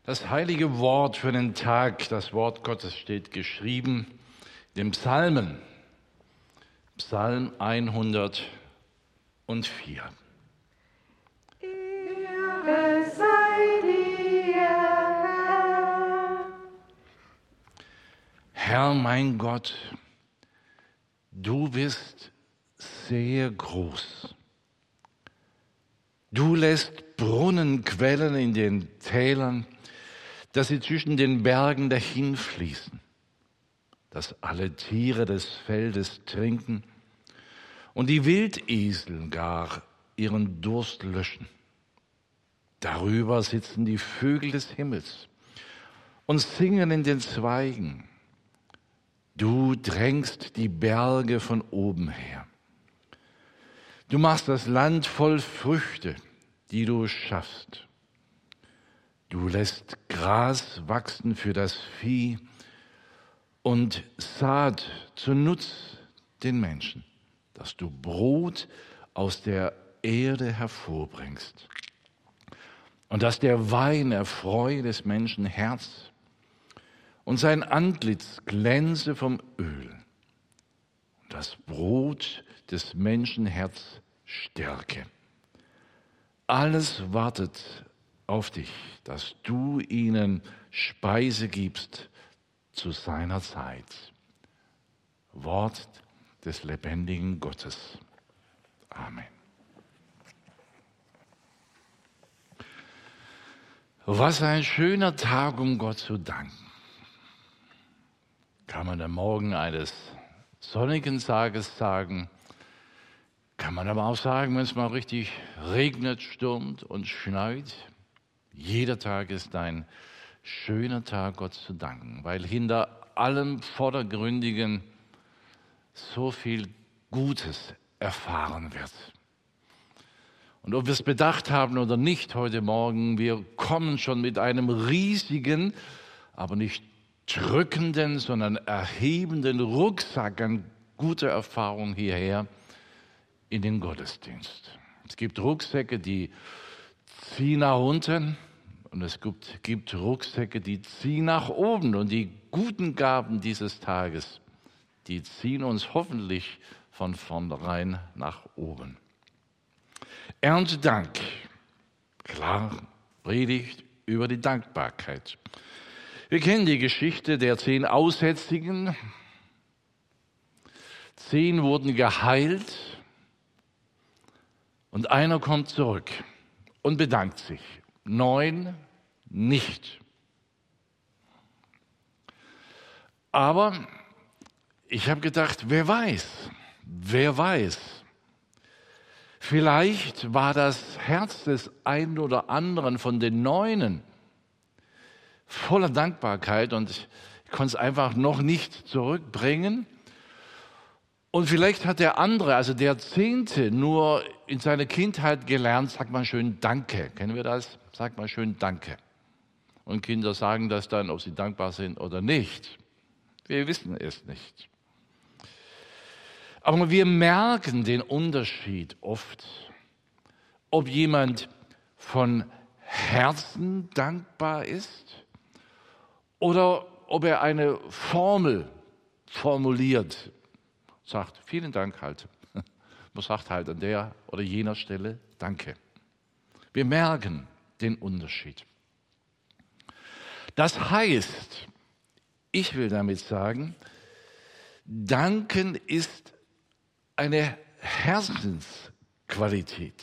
Das heilige Wort für den Tag, das Wort Gottes steht geschrieben in den Psalmen, Psalm 104. Ehre sei dir, Herr. Herr mein Gott, du bist sehr groß. Du lässt Brunnen quellen in den Tälern, dass sie zwischen den Bergen dahinfließen, dass alle Tiere des Feldes trinken und die Wildesel gar ihren Durst löschen. Darüber sitzen die Vögel des Himmels und singen in den Zweigen. Du drängst die Berge von oben her. Du machst das Land voll Früchte, die du schaffst. Du lässt Gras wachsen für das Vieh und Saat zu Nutz den Menschen, dass du Brot aus der Erde hervorbringst und dass der Wein erfreue des Menschen Herz und sein Antlitz glänze vom Öl und das Brot des Menschen Herz stärke. Alles wartet auf dich, dass du ihnen Speise gibst zu seiner Zeit. Wort des lebendigen Gottes. Amen. Was ein schöner Tag, um Gott zu danken. Kann man am Morgen eines sonnigen Tages sagen, kann man aber auch sagen, wenn es mal richtig regnet, stürmt und schneit. Jeder Tag ist ein schöner Tag, Gott zu danken, weil hinter allem Vordergründigen so viel Gutes erfahren wird. Und ob wir es bedacht haben oder nicht heute Morgen, wir kommen schon mit einem riesigen, aber nicht drückenden, sondern erhebenden Rucksack an guter Erfahrung hierher in den Gottesdienst. Es gibt Rucksäcke, die ziehen nach unten und es gibt Rucksäcke, die ziehen nach oben. Und die guten Gaben dieses Tages, die ziehen uns hoffentlich von vornherein nach oben. Erntedank, klar, Predigt über die Dankbarkeit. Wir kennen die Geschichte der 10 Aussätzigen. 10 wurden geheilt und einer kommt zurück und bedankt sich. 9 nicht. Aber ich habe gedacht, wer weiß. Vielleicht war das Herz des einen oder anderen von den 9 voller Dankbarkeit und ich konnte es einfach noch nicht zurückbringen. Und vielleicht hat der andere, also der 10., nur in seiner Kindheit gelernt, sag mal schön Danke. Kennen wir das? Sag mal schön Danke. Und Kinder sagen das dann, ob sie dankbar sind oder nicht. Wir wissen es nicht. Aber wir merken den Unterschied oft, ob jemand von Herzen dankbar ist oder ob er eine Formel formuliert. Sagt, vielen Dank halt. Man sagt halt an der oder jener Stelle Danke. Wir merken den Unterschied. Das heißt, ich will damit sagen, Danken ist eine Herzensqualität.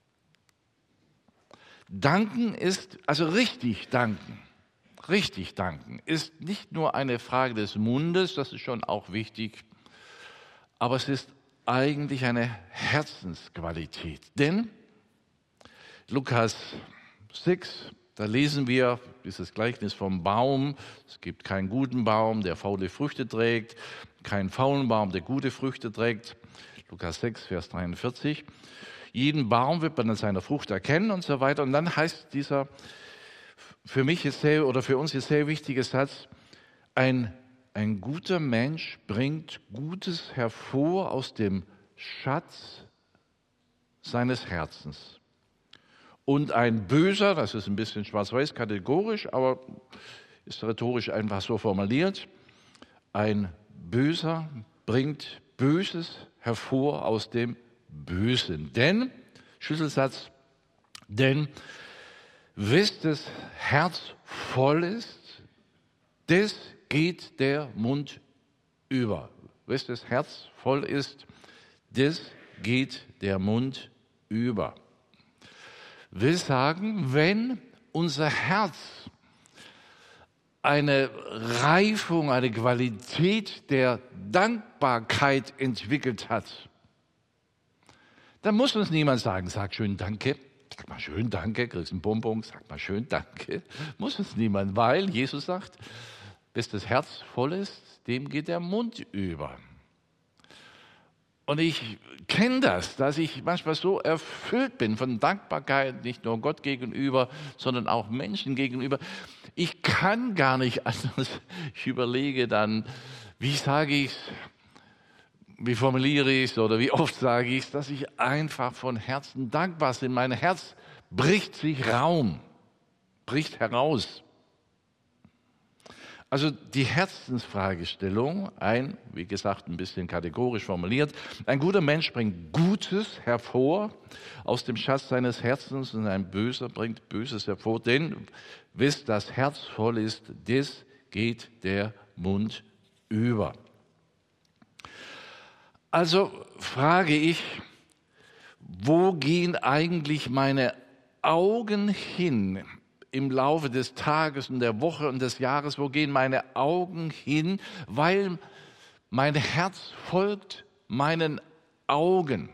Danken ist, also richtig danken, ist nicht nur eine Frage des Mundes, das ist schon auch wichtig, aber es ist eigentlich eine Herzensqualität. Denn Lukas 6, da lesen wir dieses Gleichnis vom Baum. Es gibt keinen guten Baum, der faule Früchte trägt, keinen faulen Baum, der gute Früchte trägt. Lukas 6, Vers 43. Jeden Baum wird man an seiner Frucht erkennen und so weiter. Und dann heißt dieser, für mich ist für uns ist sehr wichtiger Satz, ein guter Mensch bringt Gutes hervor aus dem Schatz seines Herzens. Und ein Böser, das ist ein bisschen schwarz-weiß kategorisch, aber ist rhetorisch einfach so formuliert, ein Böser bringt Böses hervor aus dem Bösen. Denn, Schlüsselsatz, denn wes das Herz voll ist, des geht der Mund über. Wes das Herz voll ist, des geht der Mund über. Will sagen, wenn unser Herz eine Reifung, eine Qualität der Dankbarkeit entwickelt hat, dann muss uns niemand sagen, sag schön Danke, sag mal schön Danke, kriegst einen Bonbon, sag mal schön Danke. Muss uns niemand, weil Jesus sagt, bis das Herz voll ist, dem geht der Mund über. Und ich kenne das, dass ich manchmal so erfüllt bin von Dankbarkeit, nicht nur Gott gegenüber, sondern auch Menschen gegenüber. Ich kann gar nicht anders. Ich überlege dann, wie sage ich es, wie formuliere ich es oder wie oft sage ich es, dass ich einfach von Herzen dankbar bin. Mein Herz bricht sich Raum, bricht heraus. Also die Herzensfragestellung, wie gesagt, ein bisschen kategorisch formuliert, ein guter Mensch bringt Gutes hervor aus dem Schatz seines Herzens und ein Böser bringt Böses hervor, denn bis das Herz voll ist, des geht der Mund über. Also frage ich, wo gehen eigentlich meine Augen hin? Im Laufe des Tages und der Woche und des Jahres, wo gehen meine Augen hin, weil mein Herz folgt meinen Augen.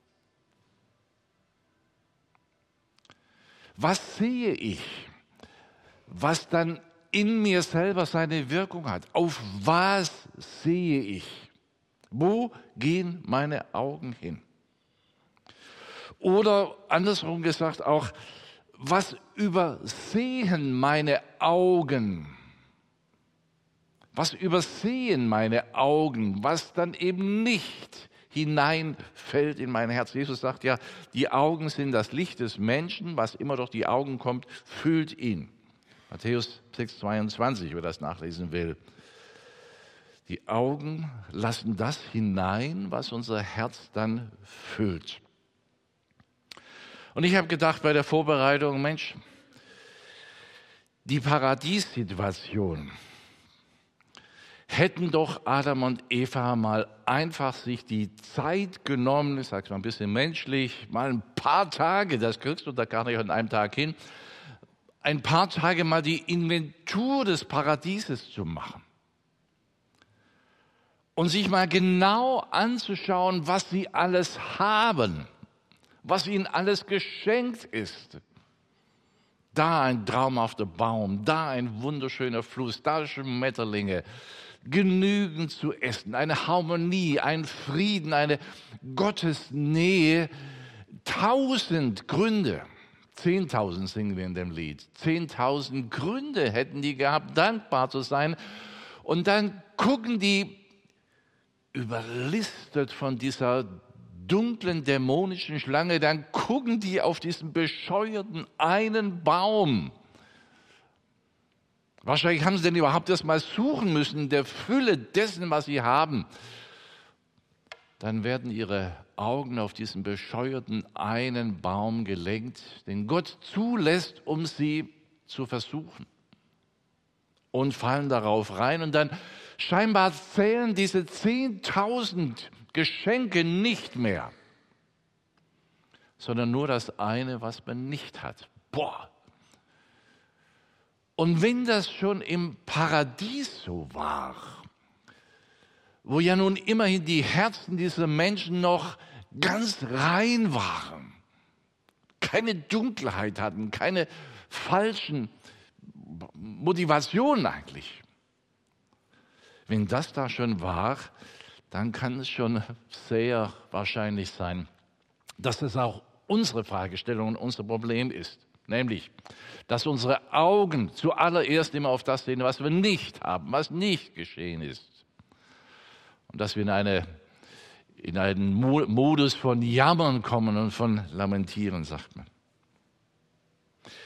Was sehe ich, was dann in mir selber seine Wirkung hat? Auf was sehe ich? Wo gehen meine Augen hin? Oder andersrum gesagt auch, was übersehen meine Augen? Was übersehen meine Augen, was dann eben nicht hineinfällt in mein Herz? Jesus sagt ja, die Augen sind das Licht des Menschen, was immer durch die Augen kommt, füllt ihn. Matthäus 6,22, wer das nachlesen will. Die Augen lassen das hinein, was unser Herz dann füllt. Und ich habe gedacht bei der Vorbereitung, Mensch, die Paradiessituation hätten doch Adam und Eva mal einfach sich die Zeit genommen, ich sage es mal ein bisschen menschlich, mal ein paar Tage, das kriegst du da gar nicht an einem Tag hin, ein paar Tage mal die Inventur des Paradieses zu machen. Und sich mal genau anzuschauen, was sie alles haben, was ihnen alles geschenkt ist. Da ein traumhafter Baum, da ein wunderschöner Fluss, da Schmetterlinge, genügend zu essen, eine Harmonie, ein Frieden, eine Gottesnähe, 1000 Gründe, 10.000 singen wir in dem Lied, 10.000 Gründe hätten die gehabt, dankbar zu sein. Und dann gucken die überlistet von dieser dunklen, dämonischen Schlange, dann gucken die auf diesen bescheuerten einen Baum. Wahrscheinlich haben sie denn überhaupt erst mal suchen müssen in der Fülle dessen, was sie haben. Dann werden ihre Augen auf diesen bescheuerten einen Baum gelenkt, den Gott zulässt, um sie zu versuchen. Und fallen darauf rein und dann scheinbar zählen diese 10.000 Geschenke nicht mehr, sondern nur das eine, was man nicht hat. Boah! Und wenn das schon im Paradies so war, wo ja nun immerhin die Herzen dieser Menschen noch ganz rein waren, keine Dunkelheit hatten, keine falschen Motivationen eigentlich. Wenn das da schon war, dann kann es schon sehr wahrscheinlich sein, dass es auch unsere Fragestellung und unser Problem ist. Nämlich, dass unsere Augen zuallererst immer auf das sehen, was wir nicht haben, was nicht geschehen ist. Und dass wir in einen Modus von Jammern kommen und von Lamentieren, sagt man.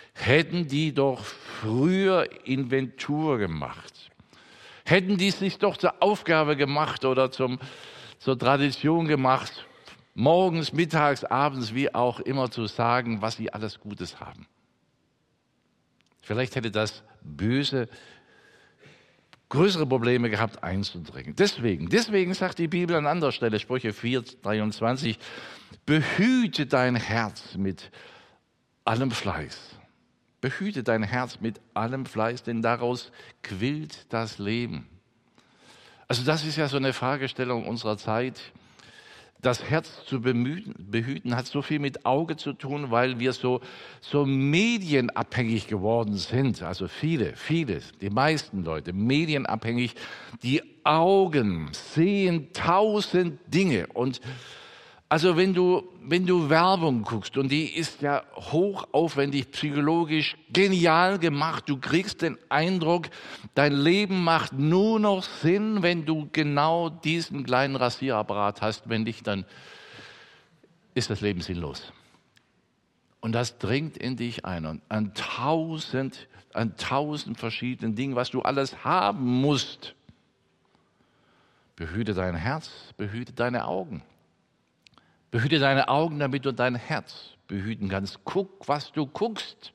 hätten die doch früher Inventur gemacht. Hätten die sich doch zur Aufgabe gemacht oder zur Tradition gemacht, morgens, mittags, abends, wie auch immer zu sagen, was sie alles Gutes haben. Vielleicht hätte das Böse größere Probleme gehabt, einzudringen. Deswegen sagt die Bibel an anderer Stelle, Sprüche 4,23, behüte dein Herz mit allem Fleiß. Behüte dein Herz mit allem Fleiß, denn daraus quillt das Leben. Also das ist ja so eine Fragestellung unserer Zeit. Das Herz zu behüten hat so viel mit Auge zu tun, weil wir so medienabhängig geworden sind. Also die meisten Leute medienabhängig. Die Augen sehen 1000 Dinge. Und also wenn du Werbung guckst, und die ist ja hochaufwendig, psychologisch genial gemacht, du kriegst den Eindruck, dein Leben macht nur noch Sinn, wenn du genau diesen kleinen Rasierapparat hast. Wenn nicht, dann ist das Leben sinnlos. Und das dringt in dich ein. Und an tausend verschiedenen Dingen, was du alles haben musst. Behüte dein Herz, behüte deine Augen. Behüte deine Augen, damit du dein Herz behüten kannst. Guck, was du guckst.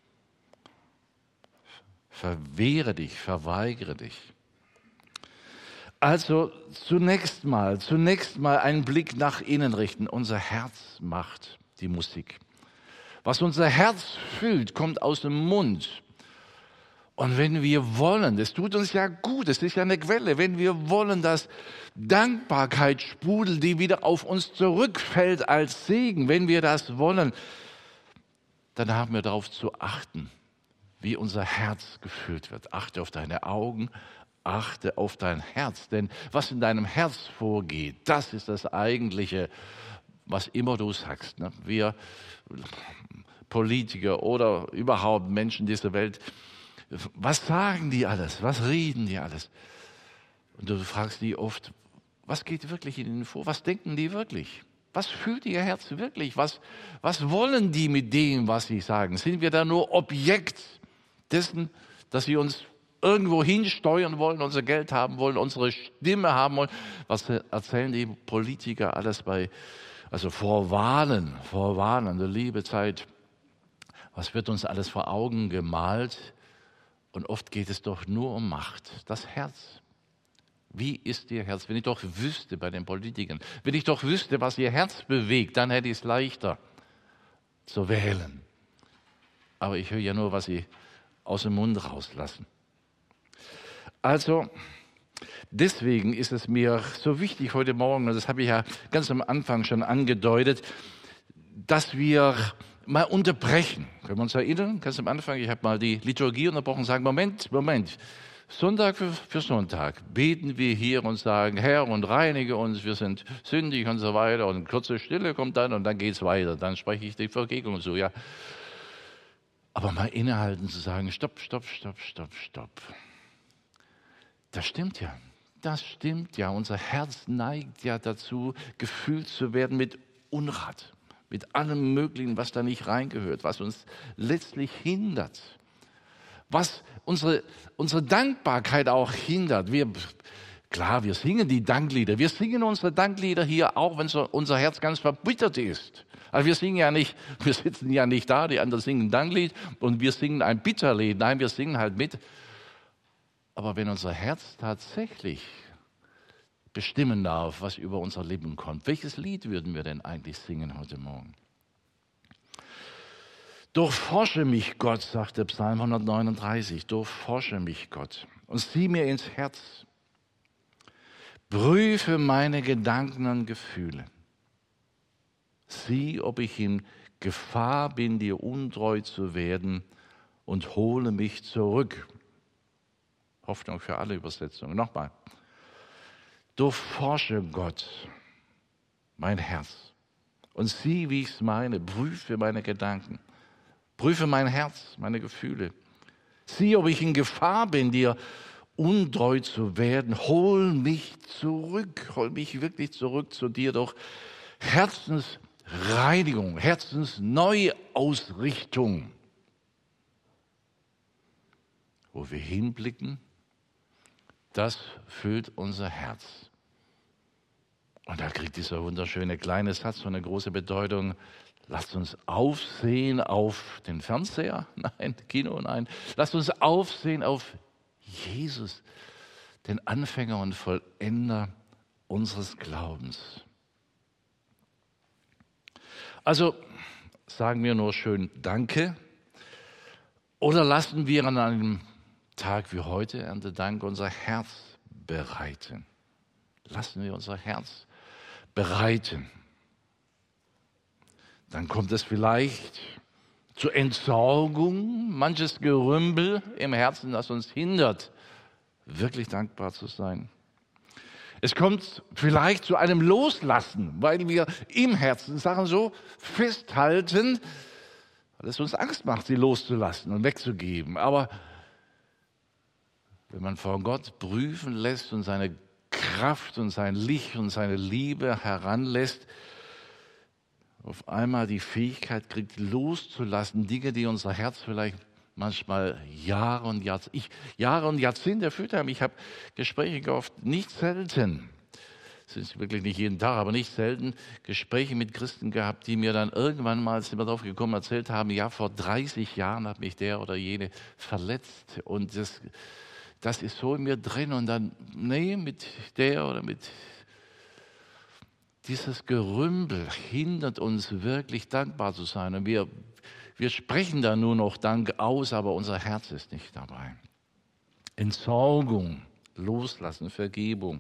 Verwehre dich, verweigere dich. Also zunächst mal einen Blick nach innen richten. Unser Herz macht die Musik. Was unser Herz fühlt, kommt aus dem Mund. Und wenn wir wollen, das tut uns ja gut, das ist ja eine Quelle, wenn wir wollen, dass Dankbarkeit sprudelt, die wieder auf uns zurückfällt als Segen, wenn wir das wollen, dann haben wir darauf zu achten, wie unser Herz gefüllt wird. Achte auf deine Augen, achte auf dein Herz, denn was in deinem Herz vorgeht, das ist das Eigentliche, was immer du sagst. Ne? Wir Politiker oder überhaupt Menschen dieser Welt, was sagen die alles? Was reden die alles? Und du fragst die oft, was geht wirklich in ihnen vor? Was denken die wirklich? Was fühlt ihr Herz wirklich? Was wollen die mit dem, was sie sagen? Sind wir da nur Objekt dessen, dass sie uns irgendwo hinsteuern wollen, unser Geld haben wollen, unsere Stimme haben wollen? Was erzählen die Politiker alles vor Wahlen, der liebe Zeit? Was wird uns alles vor Augen gemalt? Und oft geht es doch nur um Macht, das Herz. Wie ist Ihr Herz? Wenn ich doch wüsste bei den Politikern, wenn ich doch wüsste, was Ihr Herz bewegt, dann hätte ich es leichter zu wählen. Aber ich höre ja nur, was Sie aus dem Mund rauslassen. Also, deswegen ist es mir so wichtig heute Morgen, und das habe ich ja ganz am Anfang schon angedeutet, dass wir mal unterbrechen. Können wir uns erinnern? Ganz am Anfang, ich habe mal die Liturgie unterbrochen und sagen, Moment. Sonntag für Sonntag beten wir hier und sagen, Herr, und reinige uns, wir sind sündig und so weiter. Und kurze Stille kommt dann und dann geht es weiter. Dann spreche ich die Vergebung und so, ja. Aber mal innehalten zu sagen, stopp. Das stimmt ja. Unser Herz neigt ja dazu, gefüllt zu werden mit Unrat. Mit allem Möglichen, was da nicht reingehört, was uns letztlich hindert. Was unsere Dankbarkeit auch hindert. Wir singen die Danklieder. Wir singen unsere Danklieder hier auch, wenn unser Herz ganz verbittert ist. Also wir sitzen ja nicht da, die anderen singen ein Danklied und wir singen ein Bitterlied. Nein, wir singen halt mit. Aber wenn unser Herz tatsächlich bestimmen darf, was über unser Leben kommt. Welches Lied würden wir denn eigentlich singen heute Morgen? Durchforsche mich, Gott, sagt der Psalm 139, durchforsche mich, Gott, und sieh mir ins Herz. Prüfe meine Gedanken und Gefühle. Sieh, ob ich in Gefahr bin, dir untreu zu werden, und hole mich zurück. Hoffnung für alle Übersetzungen. Nochmal. Durchforsche, Gott, mein Herz und sieh, wie ich es meine. Prüfe meine Gedanken, prüfe mein Herz, meine Gefühle. Sieh, ob ich in Gefahr bin, dir untreu zu werden. Hol mich wirklich zurück zu dir durch Herzensreinigung, Herzensneuausrichtung. wo wir hinblicken, das füllt unser Herz. Und da kriegt dieser wunderschöne kleine Satz so eine große Bedeutung. Lasst uns aufsehen auf den Fernseher, nein, Kino, nein. Lasst uns aufsehen auf Jesus, den Anfänger und Vollender unseres Glaubens. Also sagen wir nur schön Danke oder lassen wir an einem Tag wie heute, Erntedank, unser Herz bereiten. Lassen wir unser Herz bereiten. Dann kommt es vielleicht zur Entsorgung, manches Gerümpel im Herzen, das uns hindert, wirklich dankbar zu sein. Es kommt vielleicht zu einem Loslassen, weil wir im Herzen Sachen so festhalten, weil es uns Angst macht, sie loszulassen und wegzugeben. Aber wenn man vor Gott prüfen lässt und seine Kraft und sein Licht und seine Liebe heranlässt, auf einmal die Fähigkeit kriegt, loszulassen, Dinge, die unser Herz vielleicht manchmal Jahre und Jahrzehnte erfüllt haben. Ich habe Gespräche gehofft, nicht selten, das ist wirklich nicht jeden Tag, aber nicht selten, Gespräche mit Christen gehabt, die mir dann irgendwann mal, sind wir drauf gekommen, erzählt haben, ja, vor 30 Jahren hat mich der oder jene verletzt und das ist so in mir drin und dann, nee, mit der oder mit dieses Gerümpel hindert uns wirklich dankbar zu sein. Und wir sprechen da nur noch Dank aus, aber unser Herz ist nicht dabei. Entsorgung, Loslassen, Vergebung,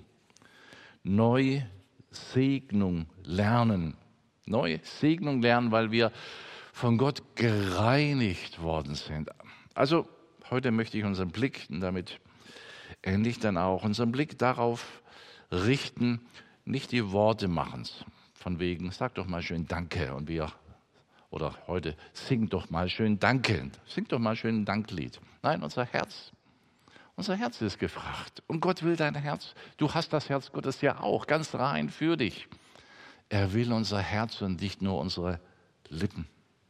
Neusegnung lernen. Neusegnung lernen, weil wir von Gott gereinigt worden sind. Also heute möchte ich unseren Blick, und damit ähnlich dann auch, unseren Blick darauf richten, nicht die Worte machen's, von wegen, sag doch mal schön Danke oder heute, sing doch mal schön Danke, sing doch mal schön ein Danklied. Nein, unser Herz ist gefragt und Gott will dein Herz, du hast das Herz Gottes ja auch, ganz rein für dich. Er will unser Herz und nicht nur unsere Lippen.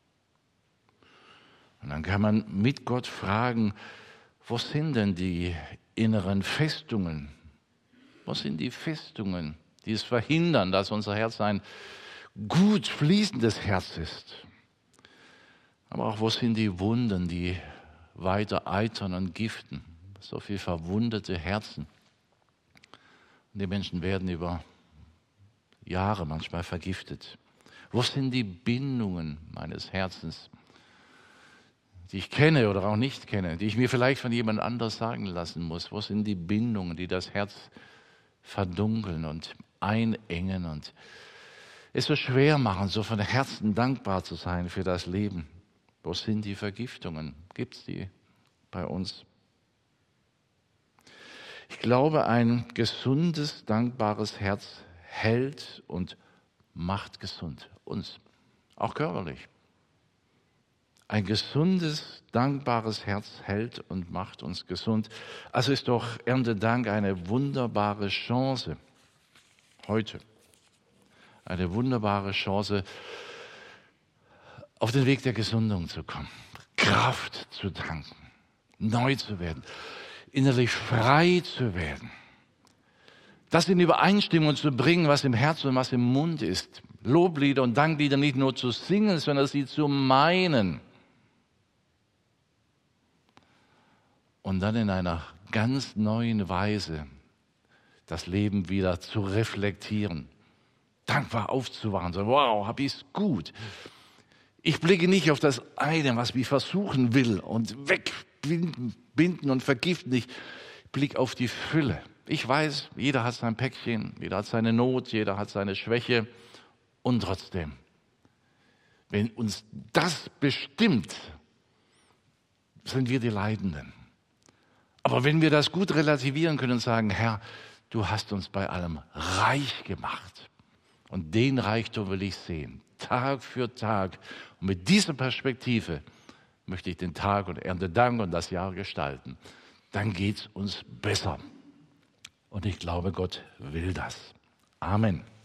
Und dann kann man mit Gott fragen, wo sind denn die inneren Festungen? Wo sind die Festungen, die es verhindern, dass unser Herz ein gut fließendes Herz ist? Aber auch wo sind die Wunden, die weiter eitern und giften? So viel verwundete Herzen. Und die Menschen werden über Jahre manchmal vergiftet. Wo sind die Bindungen meines Herzens, die ich kenne oder auch nicht kenne, die ich mir vielleicht von jemand anders sagen lassen muss? Wo sind die Bindungen, die das Herz verdunkeln und einengen und es so schwer machen, so von Herzen dankbar zu sein für das Leben? Wo sind die Vergiftungen? Gibt es die bei uns? Ich glaube, ein gesundes, dankbares Herz hält und macht gesund. Uns, auch körperlich. Ein gesundes, dankbares Herz hält und macht uns gesund. Also ist doch Erntedank eine wunderbare Chance heute. Eine wunderbare Chance, auf den Weg der Gesundung zu kommen, Kraft zu tanken, neu zu werden, innerlich frei zu werden. Das in Übereinstimmung zu bringen, was im Herzen und was im Mund ist. Loblieder und Danklieder nicht nur zu singen, sondern sie zu meinen. Und dann in einer ganz neuen Weise das Leben wieder zu reflektieren. Dankbar aufzuwachen, so wow, hab ich's gut. Ich blicke nicht auf das eine, was mich versuchen will und wegbinden und vergiften. Ich blicke auf die Fülle. Ich weiß, jeder hat sein Päckchen, jeder hat seine Not, jeder hat seine Schwäche. Und trotzdem, wenn uns das bestimmt, sind wir die Leidenden. Aber wenn wir das gut relativieren können und sagen, Herr, du hast uns bei allem reich gemacht. Und den Reichtum will ich sehen, Tag für Tag. Und mit dieser Perspektive möchte ich den Tag und Erntedank und das Jahr gestalten. Dann geht es uns besser. Und ich glaube, Gott will das. Amen.